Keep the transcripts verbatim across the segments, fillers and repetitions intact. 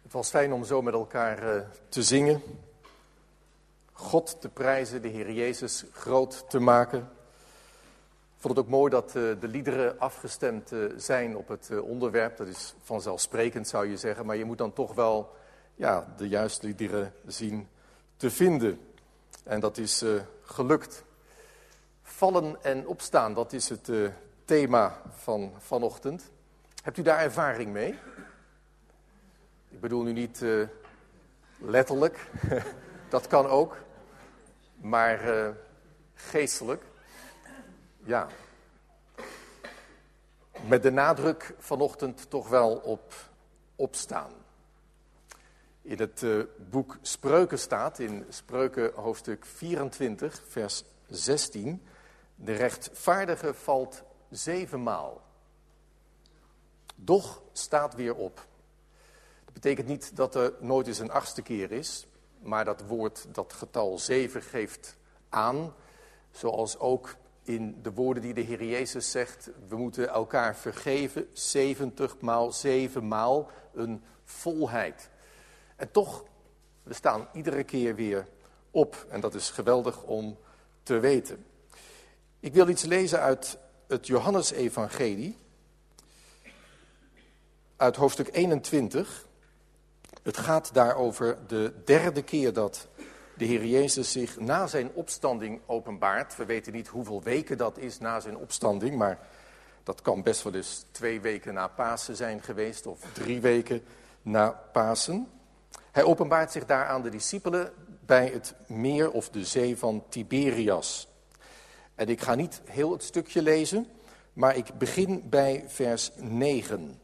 Het was fijn om zo met elkaar uh, te zingen, God te prijzen, de Heer Jezus groot te maken. Ik vond het ook mooi dat uh, de liederen afgestemd uh, zijn op het uh, onderwerp. Dat is vanzelfsprekend, zou je zeggen, maar je moet dan toch wel ja, de juiste liederen zien te vinden. En dat is uh, gelukt. Vallen en opstaan, dat is het uh, thema van vanochtend. Hebt u daar ervaring mee? Ik bedoel nu niet uh, letterlijk, dat kan ook, maar uh, geestelijk. Ja, met de nadruk vanochtend toch wel op opstaan. In het uh, boek Spreuken staat, in Spreuken hoofdstuk vierentwintig, vers zestien... de rechtvaardige valt zevenmaal, doch staat weer op. Dat betekent niet dat er nooit eens een achtste keer is, maar dat woord, dat getal zeven geeft aan, zoals ook in de woorden die de Heer Jezus zegt, we moeten elkaar vergeven, zeventig maal, zeven maal, een volheid. En toch, we staan iedere keer weer op en dat is geweldig om te weten. Ik wil iets lezen uit het Johannesevangelie, uit hoofdstuk eenentwintig. Het gaat daar over de derde keer dat de Heer Jezus zich na zijn opstanding openbaart. We weten niet hoeveel weken dat is na zijn opstanding, maar dat kan best wel eens twee weken na Pasen zijn geweest of drie weken na Pasen. Hij openbaart zich daar aan de discipelen bij het meer of de zee van Tiberias. En ik ga niet heel het stukje lezen, maar ik begin bij vers negen.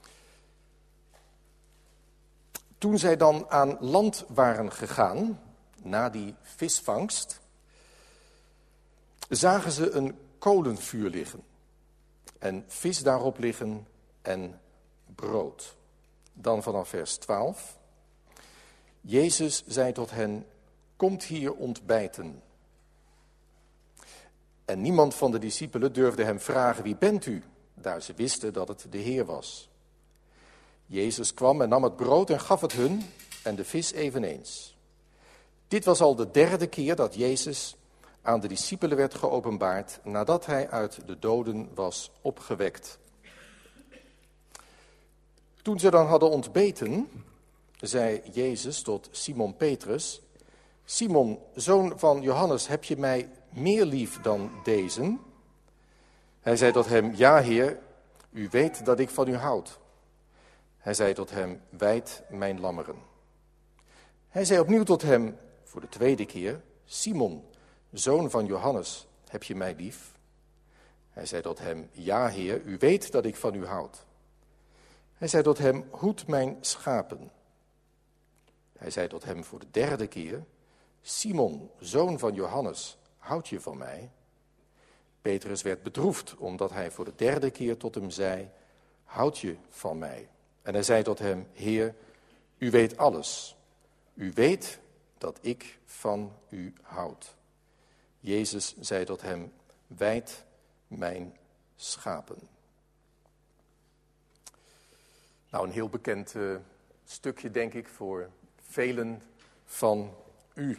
Toen zij dan aan land waren gegaan, na die visvangst, zagen ze een kolenvuur liggen en vis daarop liggen en brood. Dan vanaf vers twaalf. Jezus zei tot hen, komt hier ontbijten. En niemand van de discipelen durfde hem vragen, wie bent u? Daar ze wisten dat het de Heer was. Jezus kwam en nam het brood en gaf het hun en de vis eveneens. Dit was al de derde keer dat Jezus aan de discipelen werd geopenbaard nadat hij uit de doden was opgewekt. Toen ze dan hadden ontbeten, zei Jezus tot Simon Petrus, Simon, zoon van Johannes, heb je mij meer lief dan deze? Hij zei tot hem, ja Heer, u weet dat ik van u houd. Hij zei tot hem, wijd mijn lammeren. Hij zei opnieuw tot hem, voor de tweede keer, Simon, zoon van Johannes, heb je mij lief? Hij zei tot hem, ja Heer, u weet dat ik van u houd. Hij zei tot hem, hoed mijn schapen. Hij zei tot hem voor de derde keer, Simon, zoon van Johannes, houd je van mij? Petrus werd bedroefd, omdat hij voor de derde keer tot hem zei, houd je van mij? En hij zei tot hem, Heer, u weet alles. U weet dat ik van u houd. Jezus zei tot hem, wijd mijn schapen. Nou, een heel bekend uh, stukje, denk ik, voor velen van u.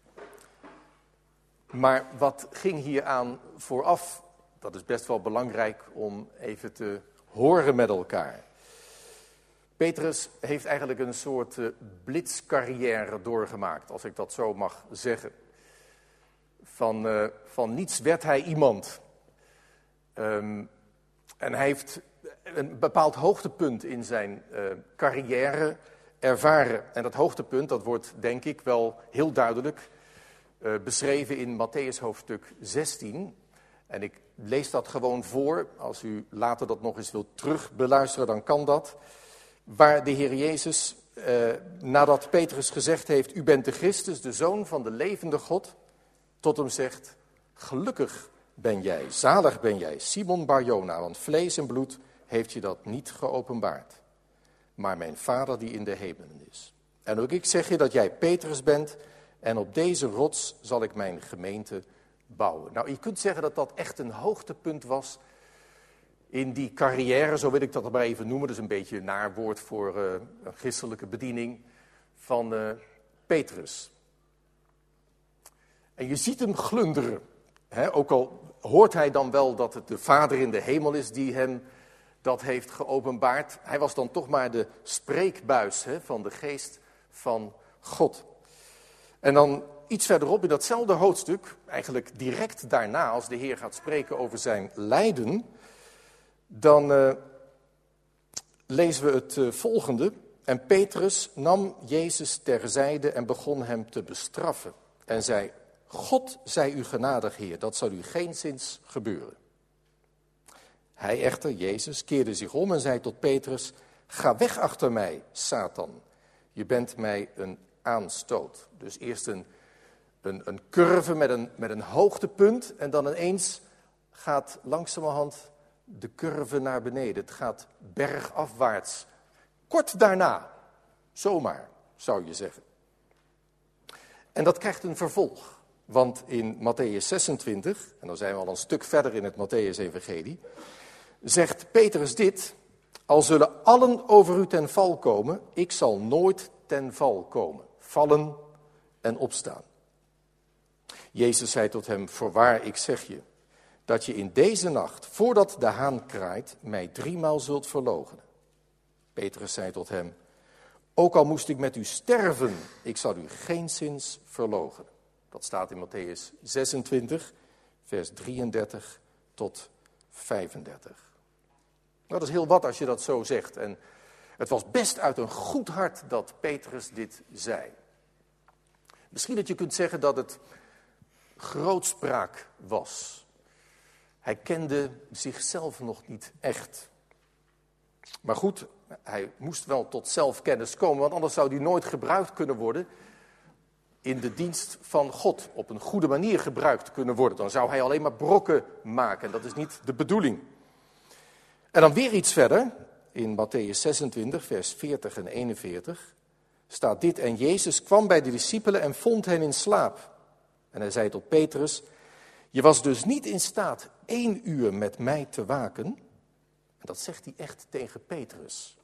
Maar wat ging hier aan vooraf? Dat is best wel belangrijk om even te horen met elkaar. Petrus heeft eigenlijk een soort uh, blitzcarrière doorgemaakt, als ik dat zo mag zeggen. Van, uh, van niets werd hij iemand. Um, en hij heeft een bepaald hoogtepunt in zijn uh, carrière ervaren. En dat hoogtepunt, dat wordt denk ik wel heel duidelijk uh, beschreven in Mattheüs hoofdstuk zestien. En ik lees dat gewoon voor. Als u later dat nog eens wilt terugbeluisteren, dan kan dat. Waar de Heer Jezus, eh, nadat Petrus gezegd heeft, u bent de Christus, de Zoon van de levende God, tot hem zegt, gelukkig ben jij, zalig ben jij, Simon Bar-Jona, want vlees en bloed heeft je dat niet geopenbaard, maar mijn Vader die in de hemelen is. En ook ik zeg je dat jij Petrus bent en op deze rots zal ik mijn gemeente bouwen. Nou, je kunt zeggen dat dat echt een hoogtepunt was in die carrière, zo wil ik dat maar even noemen, dat is een beetje een naar woord voor uh, een christelijke bediening van uh, Petrus. En je ziet hem glunderen, hè? Ook al hoort hij dan wel dat het de Vader in de hemel is die hem dat heeft geopenbaard. Hij was dan toch maar de spreekbuis, hè, van de geest van God. En dan iets verderop in datzelfde hoofdstuk, eigenlijk direct daarna als de Heer gaat spreken over zijn lijden, dan uh, lezen we het uh, volgende. En Petrus nam Jezus terzijde en begon hem te bestraffen. En zei, God zij u genadig, Heer, dat zal u geenszins gebeuren. Hij echter, Jezus, keerde zich om en zei tot Petrus, ga weg achter mij, Satan. Je bent mij een aanstoot. Dus eerst een, een, een curve met een, met een hoogtepunt en dan ineens gaat langzamerhand de curve naar beneden. Het gaat bergafwaarts. Kort daarna, zomaar, zou je zeggen. En dat krijgt een vervolg. Want in Matthäus zesentwintig, en dan zijn we al een stuk verder in het Matthäus-evangelie, zegt Petrus dit, al zullen allen over u ten val komen, ik zal nooit ten val komen. Vallen en opstaan. Jezus zei tot hem, voorwaar ik zeg je, dat je in deze nacht, voordat de haan kraait, mij driemaal zult verloochenen. Petrus zei tot hem, ook al moest ik met u sterven, ik zal u geenszins verloochenen. Dat staat in Matthäus zesentwintig, vers drieëndertig tot vijfendertig. Nou, dat is heel wat als je dat zo zegt. En het was best uit een goed hart dat Petrus dit zei. Misschien dat je kunt zeggen dat het grootspraak was. Hij kende zichzelf nog niet echt. Maar goed, hij moest wel tot zelfkennis komen, want anders zou hij nooit gebruikt kunnen worden in de dienst van God. Op een goede manier gebruikt kunnen worden. Dan zou hij alleen maar brokken maken. Dat is niet de bedoeling. En dan weer iets verder, in Matthäus zesentwintig, vers veertig en eenenveertig, staat dit. En Jezus kwam bij de discipelen en vond hen in slaap. En hij zei tot Petrus, je was dus niet in staat één uur met mij te waken. En dat zegt hij echt tegen Petrus.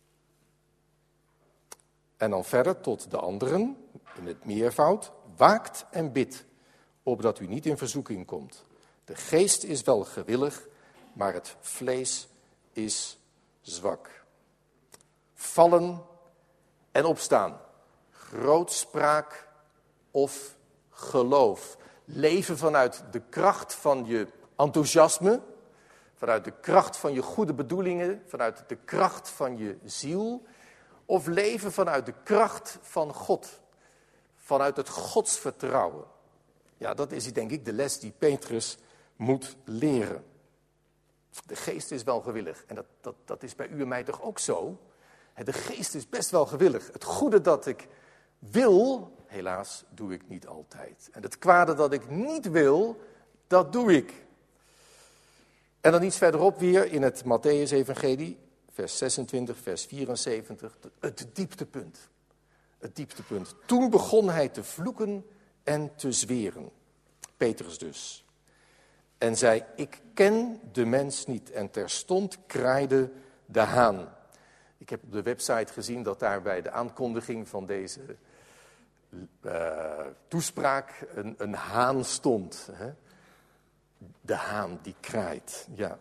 En dan verder tot de anderen, in het meervoud, waakt en bidt, opdat u niet in verzoeking komt. De geest is wel gewillig, maar het vlees is zwak. Vallen en opstaan. Grootspraak of geloof. Leven vanuit de kracht van je enthousiasme, vanuit de kracht van je goede bedoelingen, vanuit de kracht van je ziel, of leven vanuit de kracht van God, vanuit het godsvertrouwen. Ja, dat is denk ik de les die Petrus moet leren. De geest is wel gewillig. En dat, dat, dat is bij u en mij toch ook zo? De geest is best wel gewillig. Het goede dat ik wil, helaas, doe ik niet altijd. En het kwade dat ik niet wil, dat doe ik. En dan iets verderop weer in het Matthäus-evangelie, vers zesentwintig, vers vierenzeventig, het dieptepunt. Het dieptepunt. Toen begon hij te vloeken en te zweren. Petrus dus. En zei, ik ken de mens niet. En terstond kraaide de haan. Ik heb op de website gezien dat daar bij de aankondiging van deze uh, toespraak een, een haan stond. Hè? De haan die kraait, ja.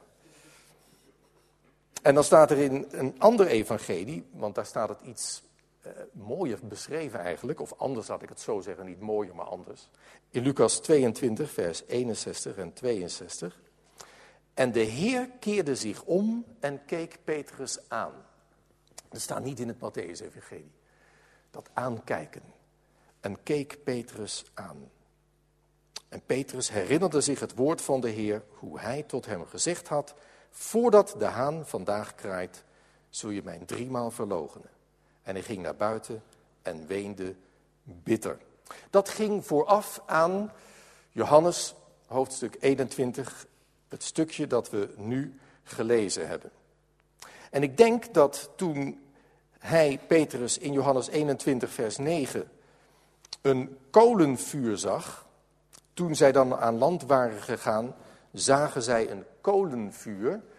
En dan staat er in een ander evangelie, want daar staat het iets uh, mooier beschreven eigenlijk. Of anders had ik het zo zeggen, niet mooier, maar anders. In Lucas tweeëntwintig, vers eenenzestig en tweeënzestig. En de Heer keerde zich om en keek Petrus aan. Dat staat niet in het Matthäus-evangelie. Dat aankijken. En keek Petrus aan. En Petrus herinnerde zich het woord van de Heer, hoe hij tot hem gezegd had, voordat de haan vandaag kraait, zul je mij driemaal verloochenen. En hij ging naar buiten en weende bitter. Dat ging vooraf aan Johannes, hoofdstuk eenentwintig, het stukje dat we nu gelezen hebben. En ik denk dat toen hij, Petrus, in Johannes eenentwintig, vers negen, een kolenvuur zag, toen zij dan aan land waren gegaan, zagen zij een kolenvuur.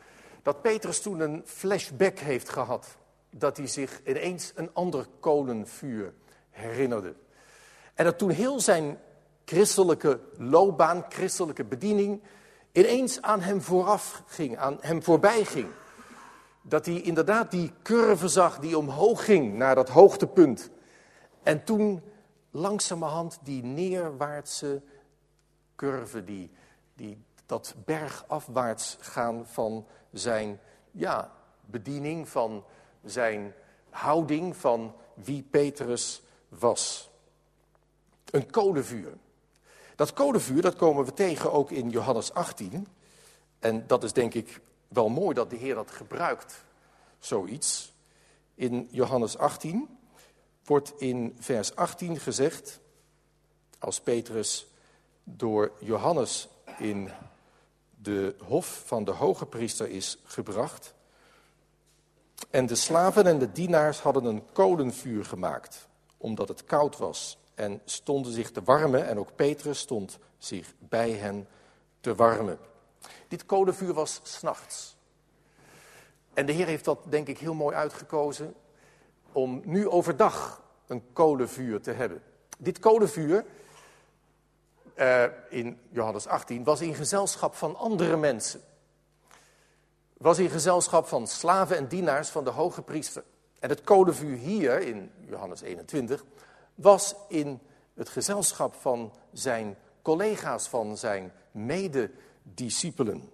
Dat Petrus toen een flashback heeft gehad. Dat hij zich ineens een ander kolenvuur herinnerde. En dat toen heel zijn christelijke loopbaan, christelijke bediening, ineens aan hem vooraf ging, aan hem voorbij ging. Dat hij inderdaad die curve zag die omhoog ging naar dat hoogtepunt. En toen langzamerhand die neerwaartse curve, die, die, dat bergafwaarts gaan van zijn ja, bediening, van zijn houding, van wie Petrus was. Een kolenvuur. Dat kolenvuur, dat komen we tegen ook in Johannes achttien. En dat is denk ik wel mooi dat de Heer dat gebruikt, zoiets. In Johannes achttien wordt in vers achttien gezegd, als Petrus door Johannes in de hof van de hoge priester is gebracht. En de slaven en de dienaars hadden een kolenvuur gemaakt, omdat het koud was. En stonden zich te warmen en ook Petrus stond zich bij hen te warmen. Dit kolenvuur was 's nachts. En de Heer heeft dat denk ik heel mooi uitgekozen om nu overdag een kolenvuur te hebben. Dit kolenvuur uh, in Johannes achttien was in gezelschap van andere mensen. Was in gezelschap van slaven en dienaars van de hoge priester. En het kolenvuur hier in Johannes eenentwintig was in het gezelschap van zijn collega's, van zijn medediscipelen.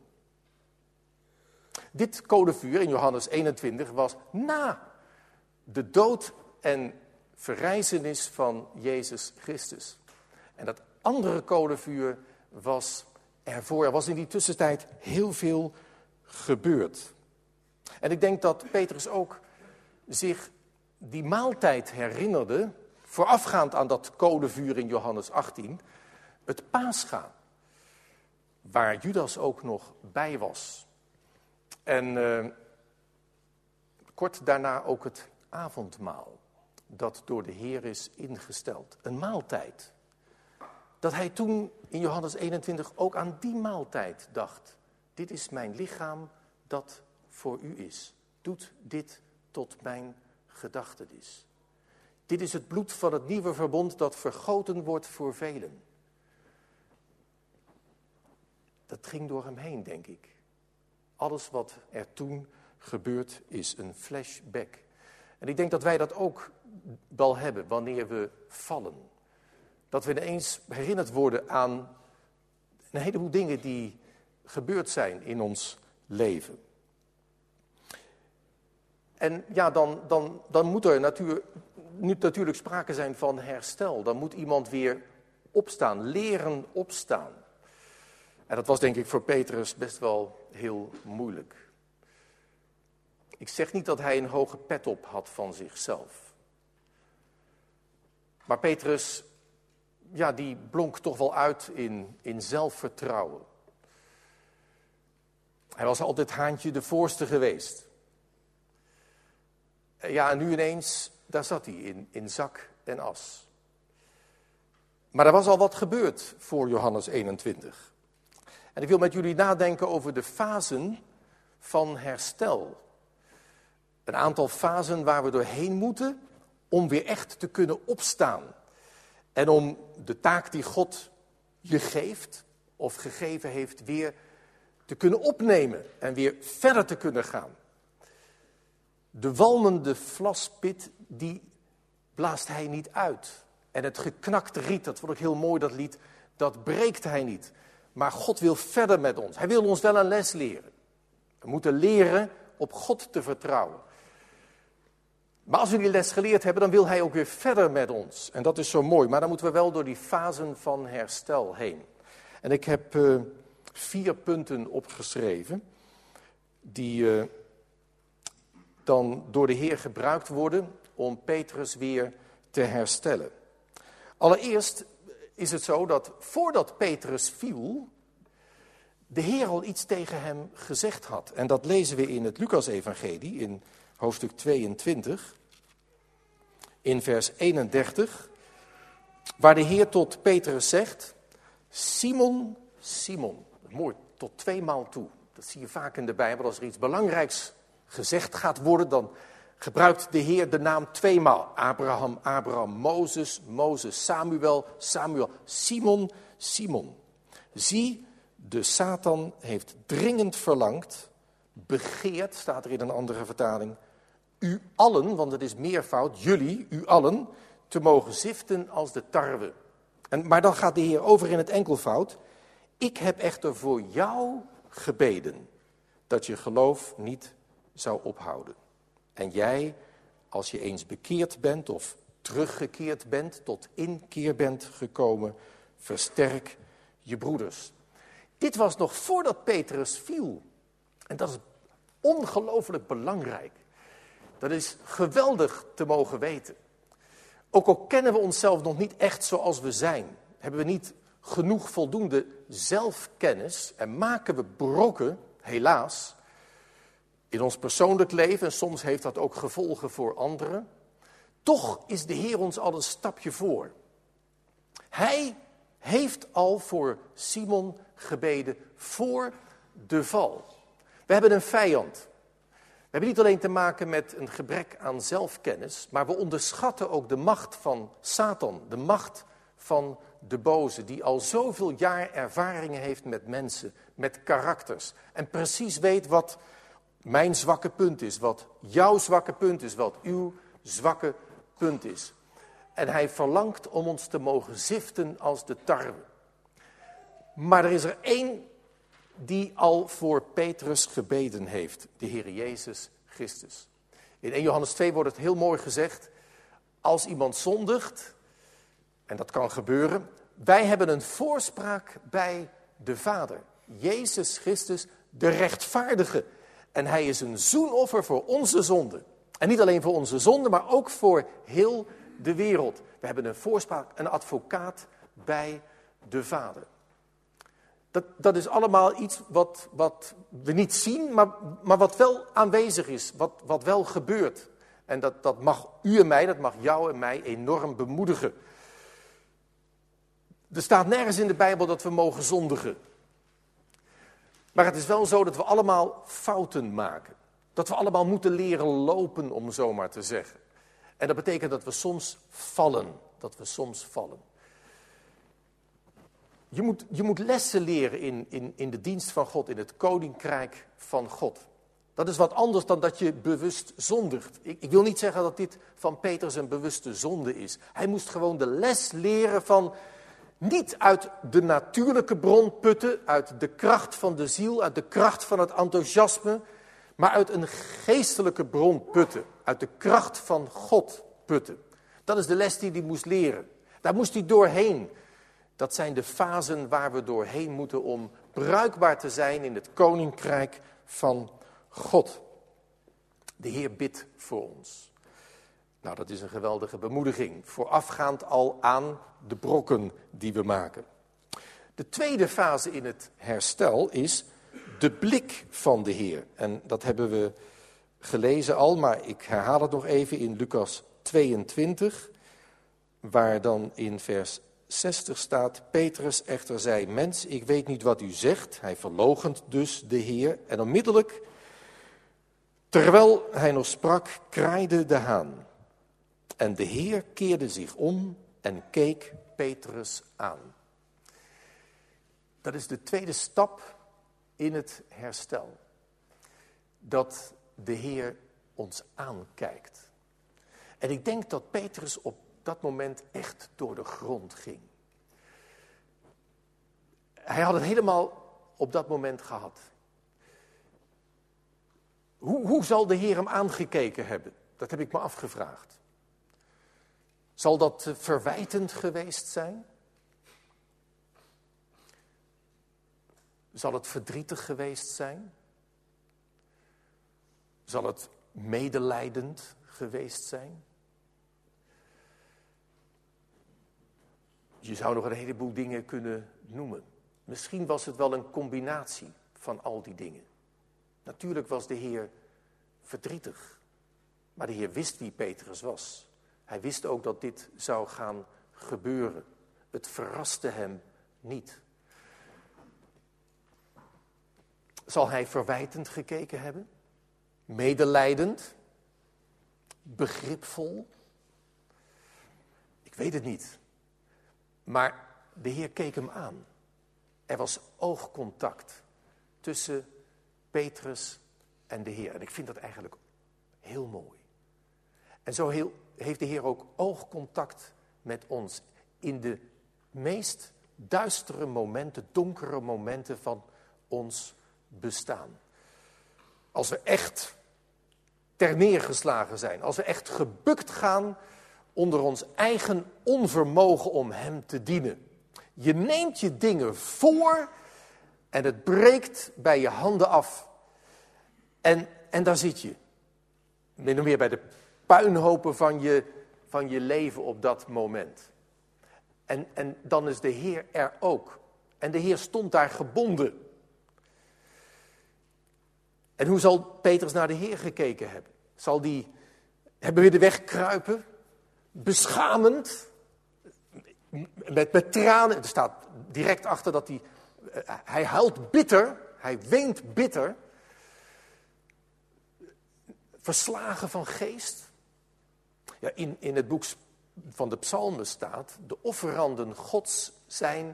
Dit kolenvuur in Johannes eenentwintig was na de dood en verrijzenis van Jezus Christus. En dat andere kolenvuur was ervoor. Er was in die tussentijd heel veel gebeurd. En ik denk dat Petrus ook zich die maaltijd herinnerde, voorafgaand aan dat kolenvuur in Johannes achttien, het Pascha, waar Judas ook nog bij was. En uh, kort daarna ook het avondmaal, dat door de Heer is ingesteld. Een maaltijd. Dat hij toen in Johannes eenentwintig ook aan die maaltijd dacht. Dit is mijn lichaam dat voor u is. Doet dit tot mijn gedachtenis. Dit is het bloed van het nieuwe verbond dat vergoten wordt voor velen. Dat ging door hem heen, denk ik. Alles wat er toen gebeurd is, een flashback. En ik denk dat wij dat ook wel hebben wanneer we vallen. Dat we ineens herinnerd worden aan een heleboel dingen die gebeurd zijn in ons leven. En ja, dan, dan, dan moet er natuur, nu natuurlijk sprake zijn van herstel. Dan moet iemand weer opstaan, leren opstaan. En dat was denk ik voor Petrus best wel heel moeilijk. Ik zeg niet dat hij een hoge pet op had van zichzelf. Maar Petrus, ja, die blonk toch wel uit in, in zelfvertrouwen. Hij was altijd haantje de voorste geweest. Ja, en nu ineens, daar zat hij in, in zak en as. Maar er was al wat gebeurd voor Johannes eenentwintig. En ik wil met jullie nadenken over de fasen van herstel. Een aantal fasen waar we doorheen moeten om weer echt te kunnen opstaan. En om de taak die God je geeft of gegeven heeft weer te kunnen opnemen en weer verder te kunnen gaan. De walmende vlaspit, die blaast hij niet uit. En het geknakte riet, dat vond ik heel mooi, dat lied, dat breekt hij niet. Maar God wil verder met ons. Hij wil ons wel een les leren. We moeten leren op God te vertrouwen. Maar als we die les geleerd hebben, dan wil hij ook weer verder met ons. En dat is zo mooi. Maar dan moeten we wel door die fasen van herstel heen. En ik heb uh, vier punten opgeschreven die uh, dan door de Heer gebruikt worden om Petrus weer te herstellen. Allereerst is het zo dat voordat Petrus viel, de Heer al iets tegen hem gezegd had. En dat lezen we in het Lucas-evangelie in hoofdstuk tweeëntwintig, in vers eenendertig, waar de Heer tot Petrus zegt: Simon, Simon, mooi, tot twee maal toe. Dat zie je vaak in de Bijbel. Als er iets belangrijks gezegd gaat worden, dan gebruikt de Heer de naam tweemaal. Abraham, Abraham, Mozes, Mozes, Samuel, Samuel, Simon, Simon. Zie, de Satan heeft dringend verlangd, begeerd, staat er in een andere vertaling, u allen, want het is meervoud, jullie, u allen, te mogen ziften als de tarwe. En, maar dan gaat de Heer over in het enkelvoud. Ik heb echter voor jou gebeden, dat je geloof niet zou ophouden. En jij, als je eens bekeerd bent of teruggekeerd bent, tot inkeer bent gekomen, versterk je broeders. Dit was nog voordat Petrus viel. En dat is ongelooflijk belangrijk. Dat is geweldig te mogen weten. Ook al kennen we onszelf nog niet echt zoals we zijn, hebben we niet genoeg voldoende zelfkennis en maken we brokken, helaas, in ons persoonlijk leven, en soms heeft dat ook gevolgen voor anderen. Toch is de Heer ons al een stapje voor. Hij heeft al voor Simon gebeden voor de val. We hebben een vijand. We hebben niet alleen te maken met een gebrek aan zelfkennis, maar we onderschatten ook de macht van Satan, de macht van de boze, die al zoveel jaar ervaringen heeft met mensen, met karakters. En precies weet wat mijn zwakke punt is, wat jouw zwakke punt is, wat uw zwakke punt is. En hij verlangt om ons te mogen ziften als de tarwe. Maar er is er één die al voor Petrus gebeden heeft, de Heer Jezus Christus. In Eerste Johannes twee wordt het heel mooi gezegd, als iemand zondigt, en dat kan gebeuren, wij hebben een voorspraak bij de Vader, Jezus Christus, de rechtvaardige. En hij is een zoenoffer voor onze zonde. En niet alleen voor onze zonde, maar ook voor heel de wereld. We hebben een voorspraak, een advocaat bij de Vader. Dat, dat is allemaal iets wat, wat we niet zien, maar, maar wat wel aanwezig is, wat, wat wel gebeurt. En dat, dat mag u en mij, dat mag jou en mij enorm bemoedigen. Er staat nergens in de Bijbel dat we mogen zondigen. Maar het is wel zo dat we allemaal fouten maken. Dat we allemaal moeten leren lopen, om zo maar te zeggen. En dat betekent dat we soms vallen. Dat we soms vallen. Je moet, je moet lessen leren in, in, in de dienst van God, in het koninkrijk van God. Dat is wat anders dan dat je bewust zondigt. Ik, ik wil niet zeggen dat dit van Petrus een bewuste zonde is. Hij moest gewoon de les leren van niet uit de natuurlijke bron putten, uit de kracht van de ziel, uit de kracht van het enthousiasme, maar uit een geestelijke bron putten, uit de kracht van God putten. Dat is de les die hij moest leren. Daar moest hij doorheen. Dat zijn de fasen waar we doorheen moeten om bruikbaar te zijn in het koninkrijk van God. De Heer bidt voor ons. Nou, dat is een geweldige bemoediging, voorafgaand al aan de brokken die we maken. De tweede fase in het herstel is de blik van de Heer. En dat hebben we gelezen al, maar ik herhaal het nog even in Lucas tweeëntwintig, waar dan in vers zestig staat, Petrus echter zei, mens, ik weet niet wat u zegt. Hij verloochent dus de Heer. En onmiddellijk, terwijl hij nog sprak, kraaide de haan. En de Heer keerde zich om en keek Petrus aan. Dat is de tweede stap in het herstel. Dat de Heer ons aankijkt. En ik denk dat Petrus op dat moment echt door de grond ging. Hij had het helemaal op dat moment gehad. Hoe, hoe zal de Heer hem aangekeken hebben? Dat heb ik me afgevraagd. Zal dat verwijtend geweest zijn? Zal het verdrietig geweest zijn? Zal het medelijdend geweest zijn? Je zou nog een heleboel dingen kunnen noemen. Misschien was het wel een combinatie van al die dingen. Natuurlijk was de Heer verdrietig. Maar de Heer wist wie Petrus was. Hij wist ook dat dit zou gaan gebeuren. Het verraste hem niet. Zal hij verwijtend gekeken hebben? Medelijdend? Begripvol? Ik weet het niet. Maar de Heer keek hem aan. Er was oogcontact tussen Petrus en de Heer. En ik vind dat eigenlijk heel mooi. En zo heel, heeft de Heer ook oogcontact met ons in de meest duistere momenten, donkere momenten van ons bestaan. Als we echt ter neergeslagen zijn, als we echt gebukt gaan onder ons eigen onvermogen om hem te dienen. Je neemt je dingen voor en het breekt bij je handen af. En, en daar zit je. Min of meer bij de puinhopen van je, van je leven op dat moment. En, en dan is de Heer er ook. En de Heer stond daar gebonden. En hoe zal Petrus naar de Heer gekeken hebben? Zal die hebben weer de weg kruipen? Beschamend? Met, met tranen? Er staat direct achter dat hij... Hij huilt bitter. Hij weent bitter. Verslagen van geest. Ja, in, in het boek van de psalmen staat... De offeranden Gods zijn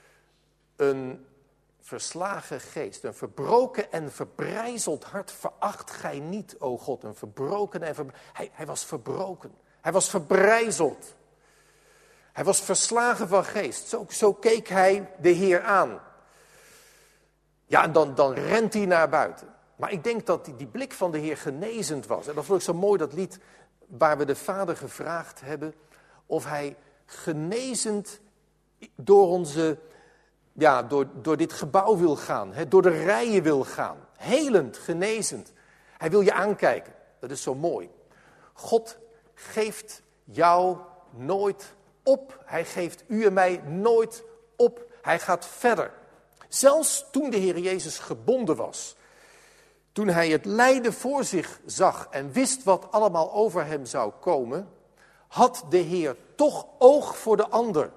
een verslagen geest. Een verbroken en verbrijzeld hart veracht gij niet, o God. Een verbroken en verbrijzeld. Hij, hij was verbroken. Hij was verbrijzeld. Hij was verslagen van geest. Zo, zo keek hij de Heer aan. Ja, en dan, dan rent hij naar buiten. Maar ik denk dat die, die blik van de Heer genezend was. En dat vond ik zo mooi, dat lied waar we de Vader gevraagd hebben... of hij genezend door onze... Ja, door, door dit gebouw wil gaan. Hè, door de rijen wil gaan. Helend, genezend. Hij wil je aankijken. Dat is zo mooi. God geeft jou nooit op. Hij geeft u en mij nooit op. Hij gaat verder. Zelfs toen de Heer Jezus gebonden was. Toen hij het lijden voor zich zag en wist wat allemaal over hem zou komen, had de Heer toch oog voor de ander.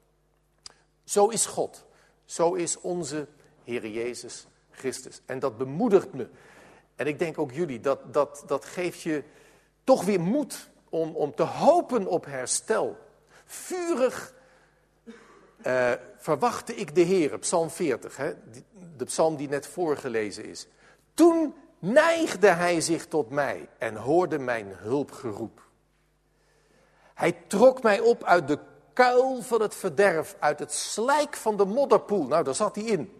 Zo is God. Zo is onze Heer Jezus Christus. En dat bemoedigt me. En ik denk ook jullie, dat, dat, dat geeft je toch weer moed om, om te hopen op herstel. Vurig uh, verwachtte ik de Heer, Psalm veertig, hè, de psalm die net voorgelezen is. Toen neigde hij zich tot mij en hoorde mijn hulpgeroep. Hij trok mij op uit de kuil van het verderf, uit het slijk van de modderpoel. Nou, daar zat hij in.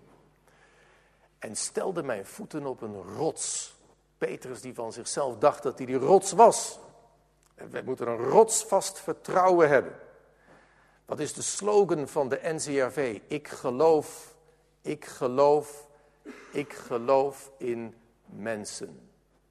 En stelde mijn voeten op een rots. Petrus die van zichzelf dacht dat hij die rots was. En wij moeten een rotsvast vertrouwen hebben. Wat is de slogan van de N C R V? Ik geloof, ik geloof, ik geloof in mensen.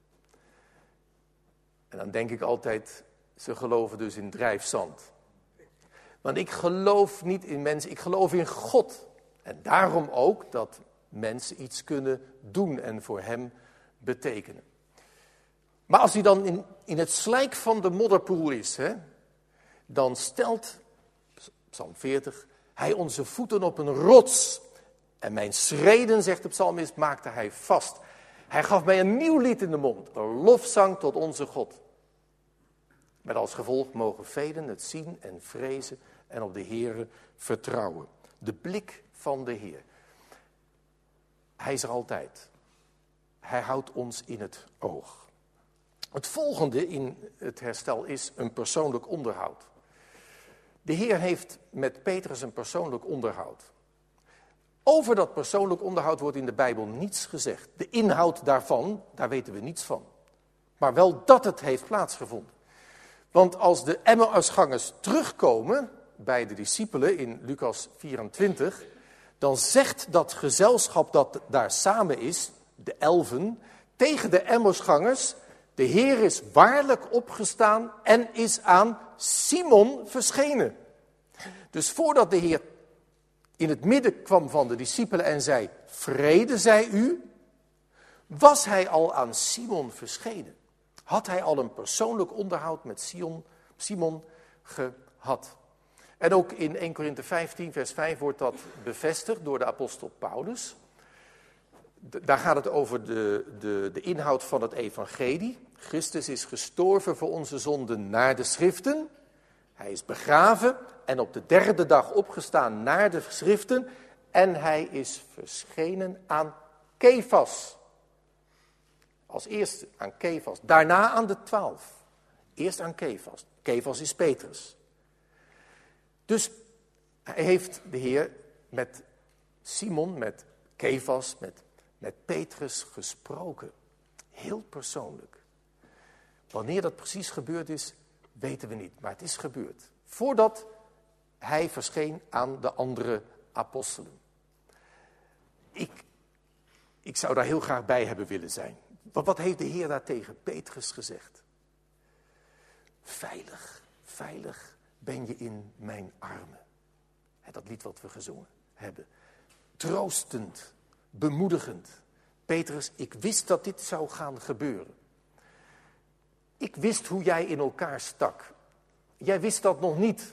En dan denk ik altijd, ze geloven dus in drijfzand. Want ik geloof niet in mensen, ik geloof in God. En daarom ook dat mensen iets kunnen doen en voor hem betekenen. Maar als hij dan in, in het slijk van de modderpoel is, hè, dan stelt, Psalm veertig, hij onze voeten op een rots. En mijn schreden, zegt de psalmist, maakte hij vast. Hij gaf mij een nieuw lied in de mond, een lofzang tot onze God. Met als gevolg mogen velen het zien en vrezen en op de Heere vertrouwen. De blik van de Heer. Hij is er altijd. Hij houdt ons in het oog. Het volgende in het herstel is een persoonlijk onderhoud. De Heer heeft met Petrus een persoonlijk onderhoud. Over dat persoonlijk onderhoud wordt in de Bijbel niets gezegd. De inhoud daarvan, daar weten we niets van. Maar wel dat het heeft plaatsgevonden. Want als de Emmausgangers terugkomen bij de discipelen in Lucas vierentwintig, dan zegt dat gezelschap dat daar samen is, de elfen, tegen de Emmausgangers: de Heer is waarlijk opgestaan en is aan Simon verschenen. Dus voordat de Heer in het midden kwam van de discipelen en zei: vrede zij u, was hij al aan Simon verschenen. Had hij al een persoonlijk onderhoud met Simon, Simon gehad. En ook in Eerste Korinthe vijftien vers vijf wordt dat bevestigd door de apostel Paulus. Daar gaat het over de, de, de inhoud van het evangelie. Christus is gestorven voor onze zonden naar de schriften. Hij is begraven en op de derde dag opgestaan naar de schriften. En hij is verschenen aan Kefas. Als eerste aan Kefas, daarna aan de twaalf. Eerst aan Kefas. Kefas is Petrus. Dus hij heeft de Heer met Simon, met Kefas, met, met Petrus gesproken. Heel persoonlijk. Wanneer dat precies gebeurd is, weten we niet. Maar het is gebeurd. Voordat hij verscheen aan de andere apostelen. Ik, ik zou daar heel graag bij hebben willen zijn. Want wat heeft de Heer daar tegen Petrus gezegd? Veilig, veilig ben je in mijn armen. Dat lied wat we gezongen hebben. Troostend, bemoedigend. Petrus, ik wist dat dit zou gaan gebeuren. Ik wist hoe jij in elkaar stak. Jij wist dat nog niet.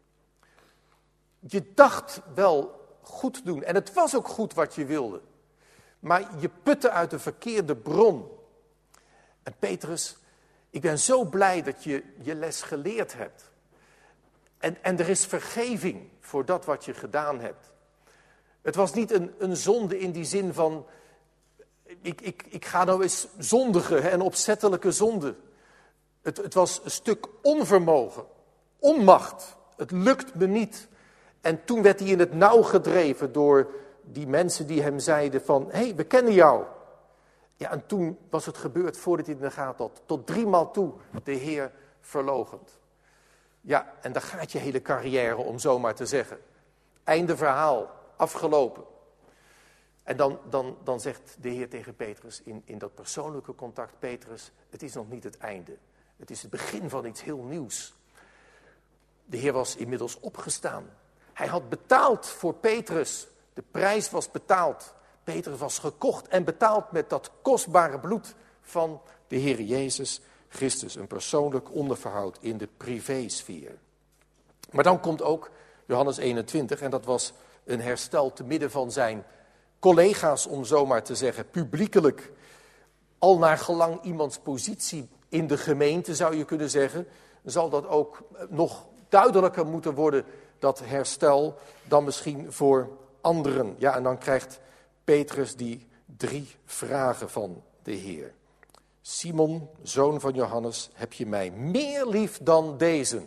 Je dacht wel goed doen. En het was ook goed wat je wilde. Maar je putte uit de verkeerde bron. En Petrus, ik ben zo blij dat je je les geleerd hebt. En, en er is vergeving voor dat wat je gedaan hebt. Het was niet een, een zonde in die zin van, ik, ik, ik ga nou eens zondigen, hè, een opzettelijke zonde. Het, het was een stuk onvermogen, onmacht. Het lukt me niet. En toen werd hij in het nauw gedreven door die mensen die hem zeiden van, hé, hey, we kennen jou. Ja, en toen was het gebeurd voordat hij in de gaten had. Tot driemaal toe de Heer verloochend. Ja, en daar gaat je hele carrière, om zo maar te zeggen. Einde verhaal, afgelopen. En dan, dan, dan zegt de Heer tegen Petrus in, in dat persoonlijke contact, Petrus, het is nog niet het einde. Het is het begin van iets heel nieuws. De Heer was inmiddels opgestaan. Hij had betaald voor Petrus. De prijs was betaald. Petrus was gekocht en betaald met dat kostbare bloed van de Heer Jezus Christus. Een persoonlijk onderverhoud in de privésfeer. Maar dan komt ook Johannes eenentwintig en dat was een herstel te midden van zijn collega's, om zo maar te zeggen, publiekelijk. Al naar gelang iemands positie in de gemeente, zou je kunnen zeggen, zal dat ook nog duidelijker moeten worden, dat herstel, dan misschien voor anderen. Ja, en dan krijgt Petrus die drie vragen van de Heer. Simon, zoon van Johannes, heb je mij meer lief dan deze?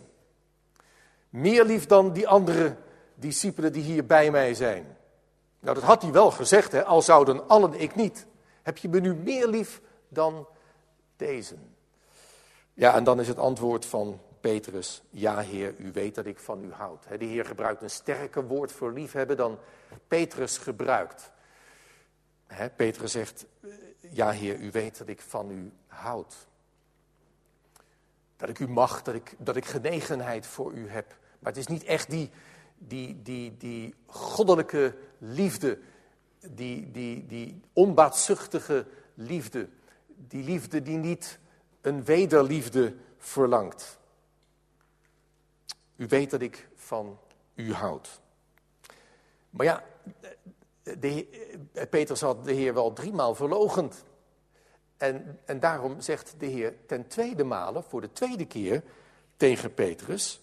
Meer lief dan die andere discipelen die hier bij mij zijn? Nou, dat had hij wel gezegd, hè? Al zouden allen ik niet. Heb je me nu meer lief dan deze? Ja, en dan is het antwoord van Petrus, ja Heer, u weet dat ik van u houd. De Heer gebruikt een sterker woord voor liefhebben dan Petrus gebruikt. Petrus zegt, ja Heer, u weet dat ik van u houd. Dat ik u mag, dat ik, dat ik genegenheid voor u heb. Maar het is niet echt die, die, die, die goddelijke liefde, die, die, die onbaatzuchtige liefde. Die liefde die niet een wederliefde verlangt. U weet dat ik van u houd. Maar ja, de, Petrus had de Heer wel driemaal verloochend. En, en daarom zegt de Heer ten tweede male, voor de tweede keer, tegen Petrus: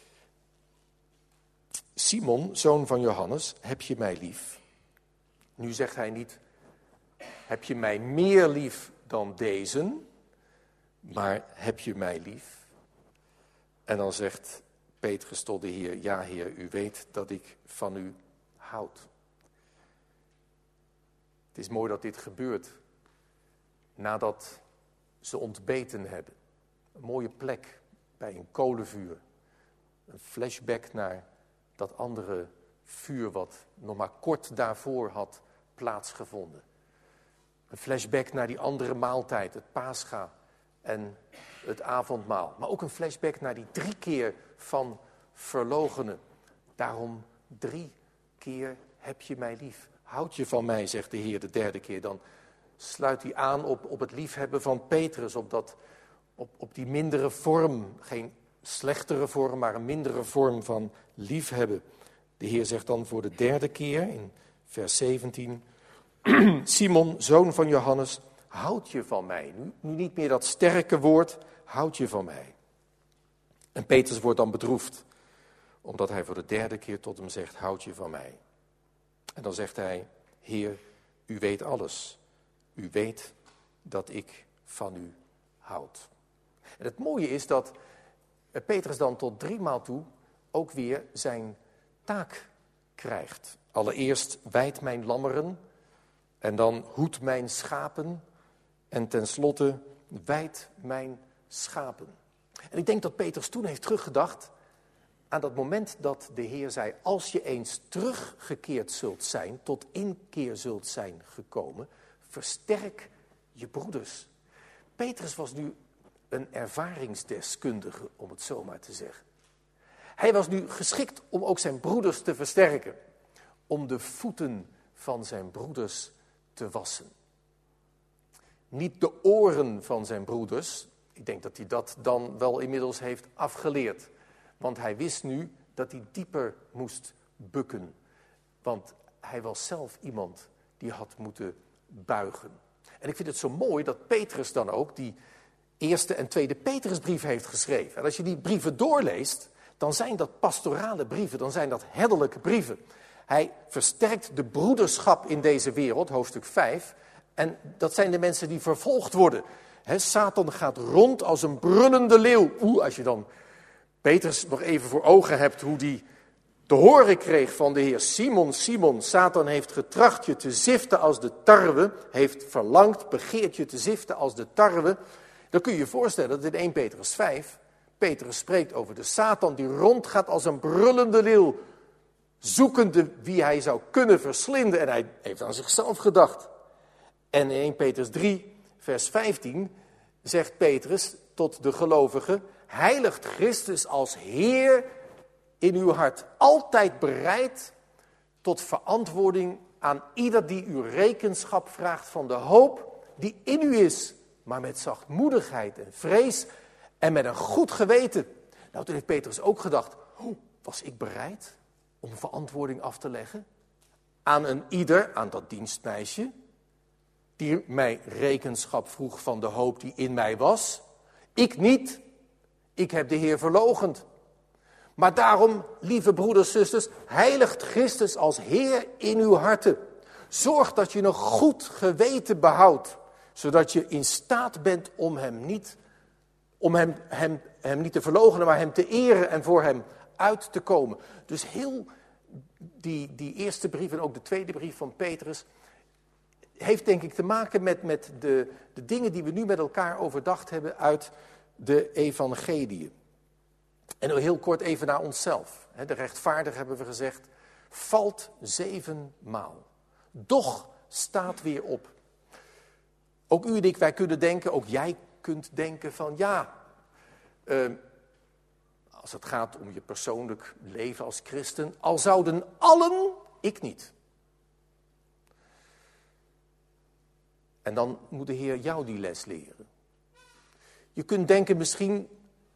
Simon, zoon van Johannes, heb je mij lief? Nu zegt hij niet, heb je mij meer lief dan deze? Maar heb je mij lief? En dan zegt Petrus tot de Heer, ja Heer, u weet dat ik van u houd. Het is mooi dat dit gebeurt nadat ze ontbeten hebben. Een mooie plek bij een kolenvuur. Een flashback naar dat andere vuur wat nog maar kort daarvoor had plaatsgevonden. Een flashback naar die andere maaltijd, het Pascha en het avondmaal. Maar ook een flashback naar die drie keer van verloochenen. Daarom drie keer heb je mij lief. Houd je van mij, zegt de Heer de derde keer. Dan sluit hij aan op, op het liefhebben van Petrus. Op, dat, op, op die mindere vorm. Geen slechtere vorm, maar een mindere vorm van liefhebben. De Heer zegt dan voor de derde keer in vers zeventien. Simon, zoon van Johannes, houd je van mij? Nu, nu niet meer dat sterke woord, houd je van mij? En Petrus wordt dan bedroefd, omdat hij voor de derde keer tot hem zegt, houd je van mij? En dan zegt hij, Heer, u weet alles. U weet dat ik van u houd. En het mooie is dat Petrus dan tot drie maal toe ook weer zijn taak krijgt. Allereerst wijd mijn lammeren en dan hoed mijn schapen en tenslotte wijd mijn schapen. En ik denk dat Petrus toen heeft teruggedacht aan dat moment dat de Heer zei, als je eens teruggekeerd zult zijn, tot inkeer zult zijn gekomen, versterk je broeders. Petrus was nu een ervaringsdeskundige, om het zo maar te zeggen. Hij was nu geschikt om ook zijn broeders te versterken, om de voeten van zijn broeders te wassen. Niet de oren van zijn broeders, ik denk dat hij dat dan wel inmiddels heeft afgeleerd. Want hij wist nu dat hij dieper moest bukken. Want hij was zelf iemand die had moeten buigen. En ik vind het zo mooi dat Petrus dan ook die eerste en tweede Petrusbrief heeft geschreven. En als je die brieven doorleest, dan zijn dat pastorale brieven, dan zijn dat herderlijke brieven. Hij versterkt de broederschap in deze wereld, hoofdstuk vijf. En dat zijn de mensen die vervolgd worden. He, Satan gaat rond als een brullende leeuw. Oeh, als je dan Petrus nog even voor ogen hebt hoe die te horen kreeg van de Heer. Simon, Simon, Satan heeft getracht je te ziften als de tarwe. Heeft verlangd, begeert je te ziften als de tarwe. Dan kun je je voorstellen dat in eerste Petrus vijf... Petrus spreekt over de Satan die rondgaat als een brullende leeuw. Zoekende wie hij zou kunnen verslinden. En hij heeft aan zichzelf gedacht. En in eerste Petrus drie, vers vijftien zegt Petrus tot de gelovigen, heiligt Christus als Heer in uw hart, altijd bereid tot verantwoording aan ieder die u rekenschap vraagt van de hoop die in u is, maar met zachtmoedigheid en vrees en met een goed geweten. Nou, toen heeft Petrus ook gedacht, oh, was ik bereid om verantwoording af te leggen aan een ieder, aan dat dienstmeisje, die mij rekenschap vroeg van de hoop die in mij was? Ik niet. Ik heb de Heer verloochend. Maar daarom, lieve broeders, zusters, heiligt Christus als Heer in uw harten. Zorg dat je een goed geweten behoudt, zodat je in staat bent om hem niet, om hem, hem, hem niet te verloochenen, maar hem te eren en voor hem uit te komen. Dus heel die, die eerste brief en ook de tweede brief van Petrus heeft denk ik te maken met, met de, de dingen die we nu met elkaar overdacht hebben uit de evangeliën. En heel kort even naar onszelf. De rechtvaardige, hebben we gezegd, valt zevenmaal. Doch staat weer op. Ook u en ik, wij kunnen denken, ook jij kunt denken van ja, uh, als het gaat om je persoonlijk leven als christen, al zouden allen, ik niet. En dan moet de Heer jou die les leren. Je kunt denken misschien,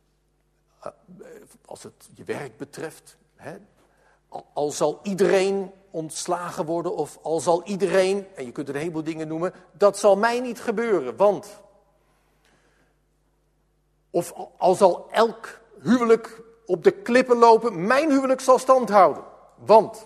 als het je werk betreft, hè, al, al zal iedereen ontslagen worden of al zal iedereen, en je kunt er een heleboel dingen noemen, dat zal mij niet gebeuren, want. Of al zal elk huwelijk op de klippen lopen, mijn huwelijk zal stand houden, want.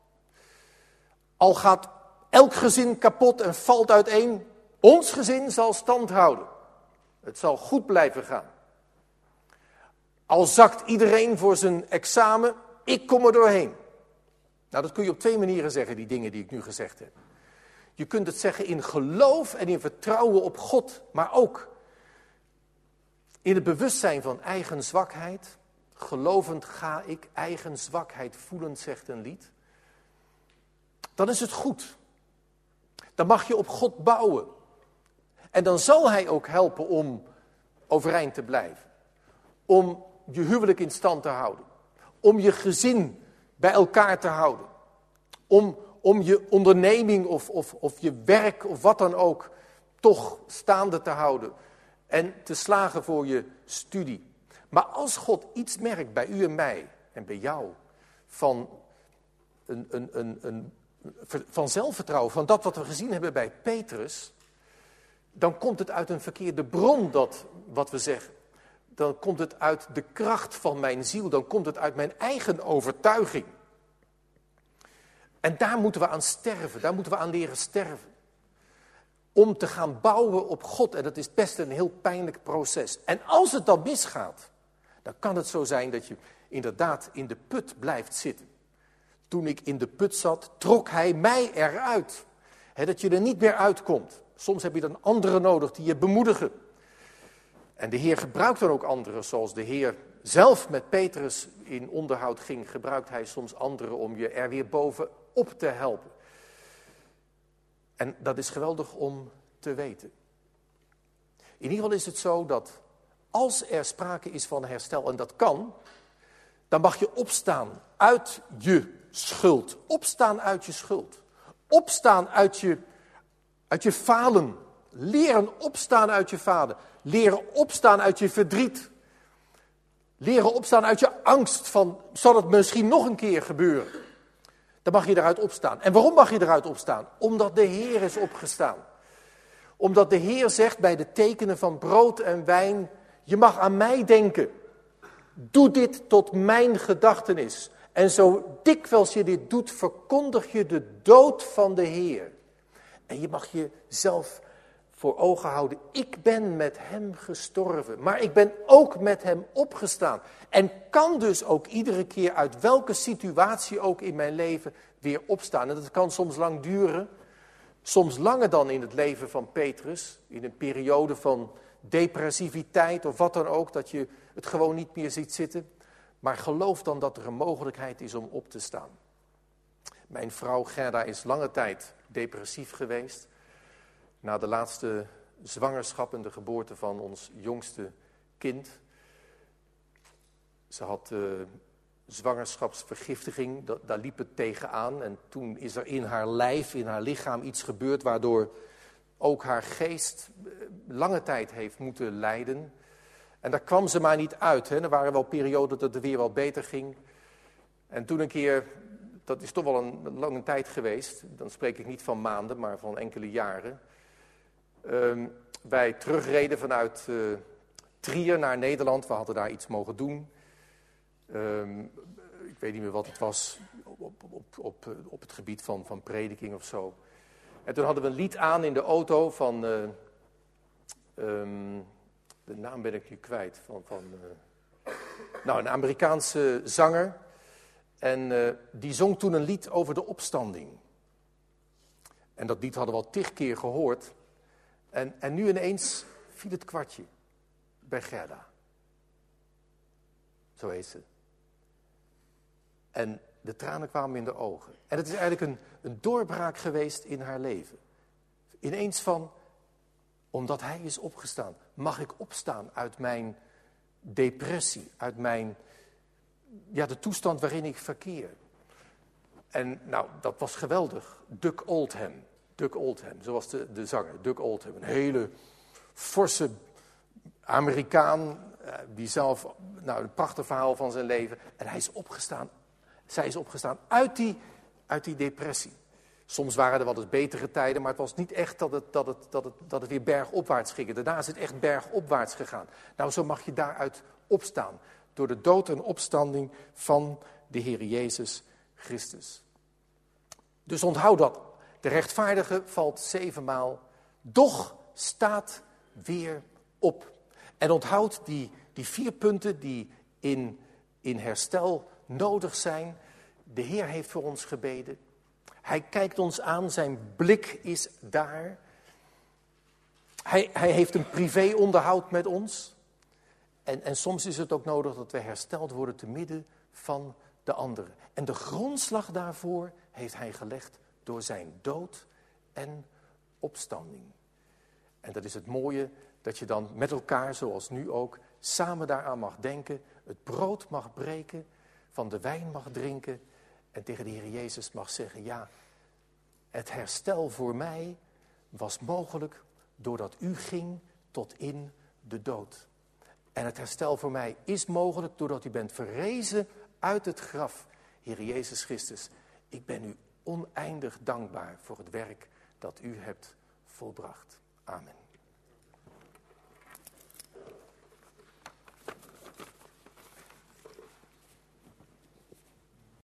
Al gaat elk gezin kapot en valt uiteen, ons gezin zal stand houden. Het zal goed blijven gaan. Al zakt iedereen voor zijn examen, ik kom er doorheen. Nou, dat kun je op twee manieren zeggen, die dingen die ik nu gezegd heb. Je kunt het zeggen in geloof en in vertrouwen op God, maar ook in het bewustzijn van eigen zwakheid. Gelovend ga ik, eigen zwakheid voelend, zegt een lied. Dan is het goed. Dan mag je op God bouwen. En dan zal hij ook helpen om overeind te blijven. Om je huwelijk in stand te houden. Om je gezin bij elkaar te houden. Om, om je onderneming of, of, of je werk of wat dan ook toch staande te houden. En te slagen voor je studie. Maar als God iets merkt bij u en mij en bij jou van een, een, een, een van zelfvertrouwen, van dat wat we gezien hebben bij Petrus, dan komt het uit een verkeerde bron, dat wat we zeggen. Dan komt het uit de kracht van mijn ziel, dan komt het uit mijn eigen overtuiging. En daar moeten we aan sterven, daar moeten we aan leren sterven. Om te gaan bouwen op God, en dat is best een heel pijnlijk proces. En als het dan misgaat, dan kan het zo zijn dat je inderdaad in de put blijft zitten. Toen ik in de put zat, trok hij mij eruit. He, dat je er niet meer uitkomt. Soms heb je dan anderen nodig die je bemoedigen. En de Heer gebruikt dan ook anderen, zoals de Heer zelf met Petrus in onderhoud ging, gebruikt hij soms anderen om je er weer bovenop te helpen. En dat is geweldig om te weten. In ieder geval is het zo dat als er sprake is van herstel, en dat kan, dan mag je opstaan uit je schuld. Opstaan uit je schuld. Opstaan uit je, uit je falen. Leren opstaan uit je falen. Leren opstaan uit je verdriet. Leren opstaan uit je angst van, zal het misschien nog een keer gebeuren? Dan mag je eruit opstaan. En waarom mag je eruit opstaan? Omdat de Heer is opgestaan. Omdat de Heer zegt bij de tekenen van brood en wijn, je mag aan mij denken. Doe dit tot mijn gedachtenis. En zo dikwijls je dit doet, verkondig je de dood van de Heer. En je mag jezelf voor ogen houden, ik ben met hem gestorven, maar ik ben ook met hem opgestaan. En kan dus ook iedere keer uit welke situatie ook in mijn leven weer opstaan. En dat kan soms lang duren, soms langer dan in het leven van Petrus, in een periode van depressiviteit of wat dan ook, dat je het gewoon niet meer ziet zitten. Maar geloof dan dat er een mogelijkheid is om op te staan. Mijn vrouw Gerda is lange tijd depressief geweest. Na de laatste zwangerschap en de geboorte van ons jongste kind. Ze had uh, zwangerschapsvergiftiging, dat, daar liep het tegenaan. En toen is er in haar lijf, in haar lichaam iets gebeurd waardoor ook haar geest lange tijd heeft moeten lijden. En daar kwam ze maar niet uit. Hè. Er waren wel perioden dat het weer wel beter ging. En toen een keer, dat is toch wel een lange tijd geweest. Dan spreek ik niet van maanden, maar van enkele jaren. Um, wij terugreden vanuit uh, Trier naar Nederland. We hadden daar iets mogen doen. Um, ik weet niet meer wat het was. Op, op, op, op, op het gebied van, van prediking of zo. En toen hadden we een lied aan in de auto van... Uh, um, de naam ben ik nu kwijt. Van, van, uh, nou, een Amerikaanse zanger. En uh, die zong toen een lied over de opstanding. En dat lied hadden we al tig keer gehoord. En, en nu ineens viel het kwartje bij Gerda. Zo heet ze. En de tranen kwamen in de ogen. En het is eigenlijk een, een doorbraak geweest in haar leven. Ineens van, omdat hij is opgestaan, mag ik opstaan uit mijn depressie, uit mijn, ja, de toestand waarin ik verkeer. En nou, dat was geweldig. Duck Oldham. Duck Oldham, zoals de, de zanger, Duck Oldham. Een hele forse Amerikaan, die zelf, nou, een prachtig verhaal van zijn leven. En hij is opgestaan, zij is opgestaan uit die, uit die depressie. Soms waren er wel eens betere tijden, maar het was niet echt dat het, dat het, dat het, dat het weer bergopwaarts ging. Daarna is het echt bergopwaarts gegaan. Nou, zo mag je daaruit opstaan. Door de dood en opstanding van de Heer Jezus Christus. Dus onthoud dat. De rechtvaardige valt zevenmaal, doch staat weer op. En onthoud die, die vier punten die in, in herstel nodig zijn. De Heer heeft voor ons gebeden. Hij kijkt ons aan, zijn blik is daar. Hij, hij heeft een privéonderhoud met ons. En, en soms is het ook nodig dat we hersteld worden te midden van de anderen. En de grondslag daarvoor heeft hij gelegd door zijn dood en opstanding. En dat is het mooie, dat je dan met elkaar, zoals nu ook, samen daaraan mag denken, het brood mag breken, van de wijn mag drinken en tegen de Heer Jezus mag zeggen, ja, het herstel voor mij was mogelijk doordat u ging tot in de dood. En het herstel voor mij is mogelijk doordat u bent verrezen uit het graf. Heer Jezus Christus, ik ben u oneindig dankbaar voor het werk dat u hebt volbracht. Amen.